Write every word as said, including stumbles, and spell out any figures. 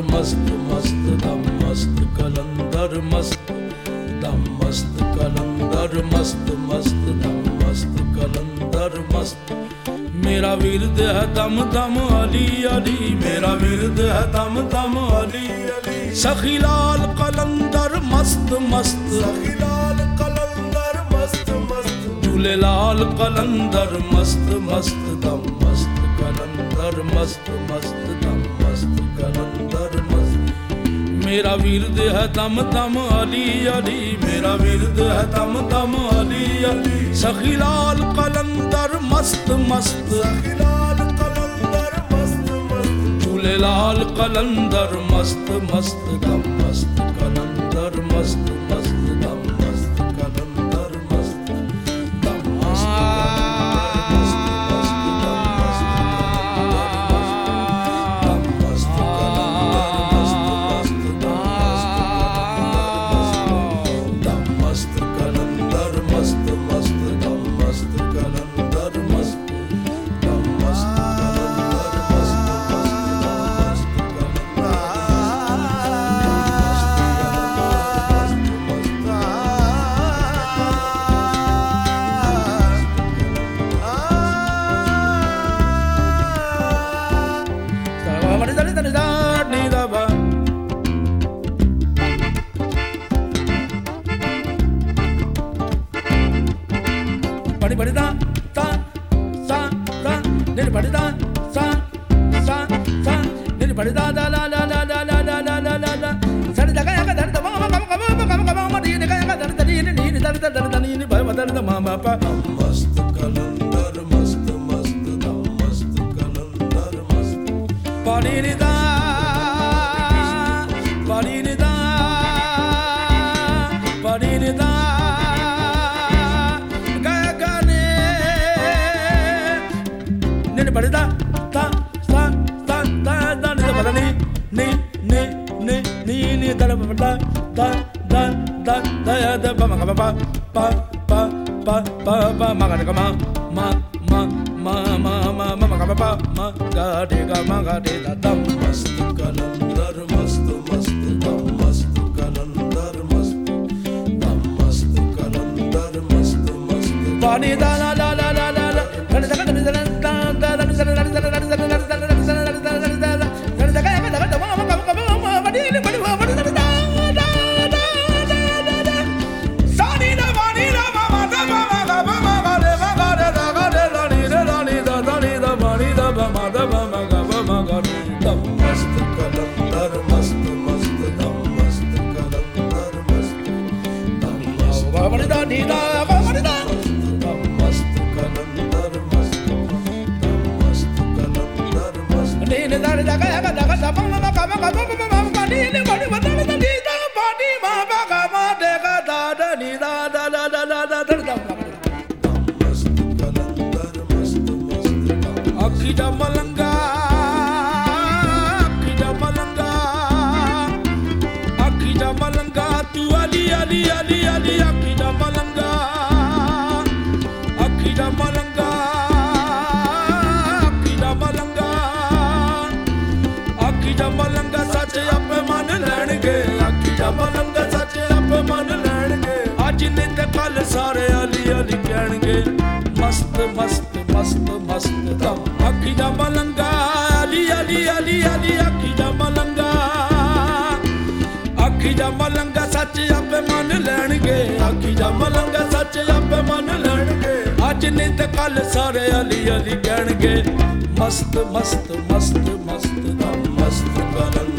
मस्त मस्त दम मस्त कलंदर मस्त दम मस्त कलंदर मस्त मस्त दम मस्त कलंदर मस्त। मेरा विरद है दम दम अली अली, मेरा विरद है दम दम अली अली। सखी लाल कलंदर मस्त मस्त, सखी लाल कलंदर मस्त मस्त। झूले लाल कलंदर मस्त मस्त दम मस्त कलंदर मस्त मस्त दम मस्त कलंदर मस्त। मेरा विरद है दम दम अली अली, मेरा विरद है दम दम अली अली। सखी लाल कलंदर मस्त मस्त, सखी लाल कलंदर मस्त मस्त। झूले लाल कलंदर मस्त मस्त दम मस्त कलंदर मस्त मस्त दम मस्त कलंदर मस्त दम मस्त बड़ी बड़ी दा सा सा सा नील बड़ी दा सा सा सा नील बड़ी दा ला ला ला ला ला ला ला ला ला ला ला। सर जगह जगह दर दम कम कम कम कम मरी जगह जगह दर दर नी नी दर दर दर नी नी भव दर द मामा पा। मस्त कलंदर मस्त मस्त दम मस्त कलंदर मस्त। पानी नी दा पानी नी दा पानी नी दा बड़ी दा ता सा ता ता दा नी दा नी नी नी नी नी नी दा दा दा दा दा दा दा पा मा पा पा पा पा पा पा मा गा मा मा मा मा मा मा मा मा पा मा गा रे गा मा गा रे दा दम मस्त कलंदर मस्त मस्त दम मस्त कलंदर मस्त दम मस्त कलंदर मस्त मस्त। पानी दा ला ला ला ला ला ला दा दा दा दा Akida malanga, akida malanga, akida malanga. Tu Ali Ali Ali Ali akida malanga, akida malanga, akida malanga, akida malanga. Sache ape man lenge, akida malanga. Sache ape man lenge. Aaj ne te kal sare Ali Ali kehnge. Mast mast mast mast dam akida malanga Ali Ali Ali Ali akida malanga akida malanga sach ape man lenge akida malanga sach ape man lenge aj ne te kal sare Ali Ali kehnge mast mast mast mast dam mast kalanga